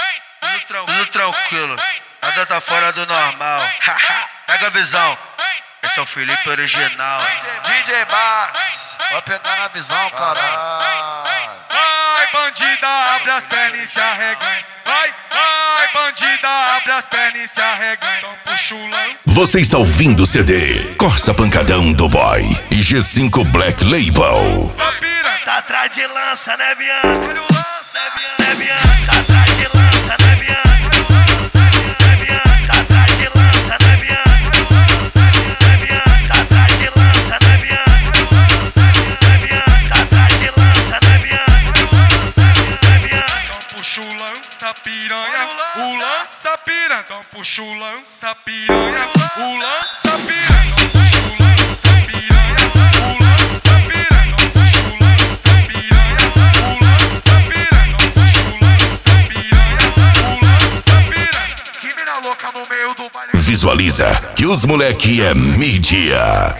Tudo tranquilo, nada tá fora do normal. Pega a visão, esse é o Felipe original. DJ Max, vai pegar na visão, caralho. Vai, bandida, abre as pernas e se arreganha. Vai, bandida, abre as pernas e se arreganha. Então puxa o lance. Você está ouvindo o CD Corsa Pancadão do Boy e G5 Black Label. Tá atrás de lança, né, Bianca? Olha o lance, né, Bianca? Tá atrás de lança, né, Bianca? Né, Bianca? Tá atrás de lança, né, Bianca? Né, Bianca? Tá atrás de lança, né, Bianca? Né, Bianca? Tá atrás de lança, né, Bianca? Né, Bianca? Então puxa o lança piranha, o lança piranha. Então puxa o lança piranha, o lança piranha. Visualiza que os moleque é mídia.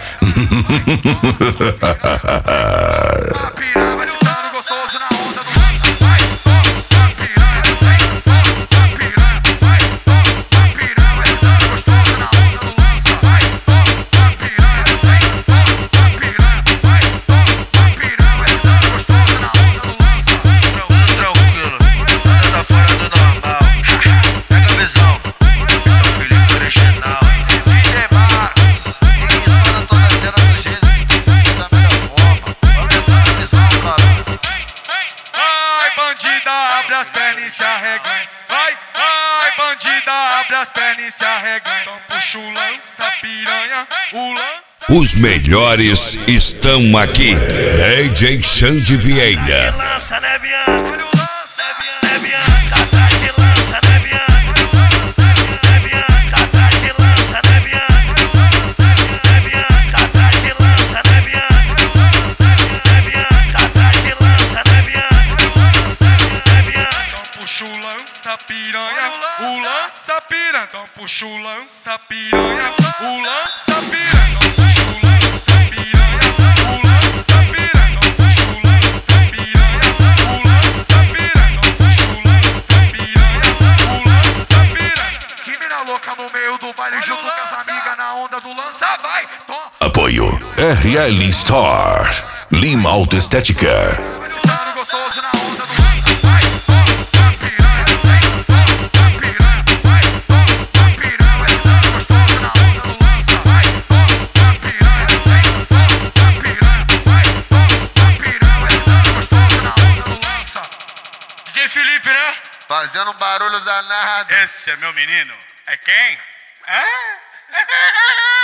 Vai sentando gostoso na onda do lança. Vai, piranha, piranha, vai, piranha, vai sentando gostoso na onda do lança. Vai, piranha, piranha, vai, piranha, vai sentando gostoso na onda do lança. Tranquilo, nada tá fora do normal. Pega a visão, esse é o Felipe original. DJ Max, insana toda a cena do jeito que você da melhor forma. Vai pegar na visão, caralho. Vai, bandida, abre as pernas e se arreganha. Vai, bandida, abre as pernas e se arreganha. Então puxa o lança piranha, o lança. Os melhores estão aqui. DJ Xande Vieira. Lança, né, Bianca? Olha o lance, né, Bianca? Tá atrás de lança, né, Bianca? Né, Bianca? Tá atrás de lança, né, Bianca? Né, Bianca? Tá atrás de lança, né, Bianca? Né, Bianca? Tá atrás de lança, né, Bianca? Né, Bianca? Então puxa o lança piranha, o lança piranha. Então puxa o lança piranha, o lança piranha. Então puxa o lança piranha, o lança piranha. Então puxa o lança piranha, o lança piranha. Então puxa o lança piranha, o lança piranha. Que mina louca no meio do baile junto com as amigas na onda do lança. Vai, toma. Apoio RL Store, Lima Autoestética. Vai sentando gostoso na onda do lança. Vai, piranha, piranha, vai, piranha, vai sentando gostoso na onda do lança. Vai, piranha, piranha, vai, piranha, vai sentando gostoso na onda do lança. DJ Felipe, né? Fazendo um barulho danado. Esse é meu menino. É quem? É?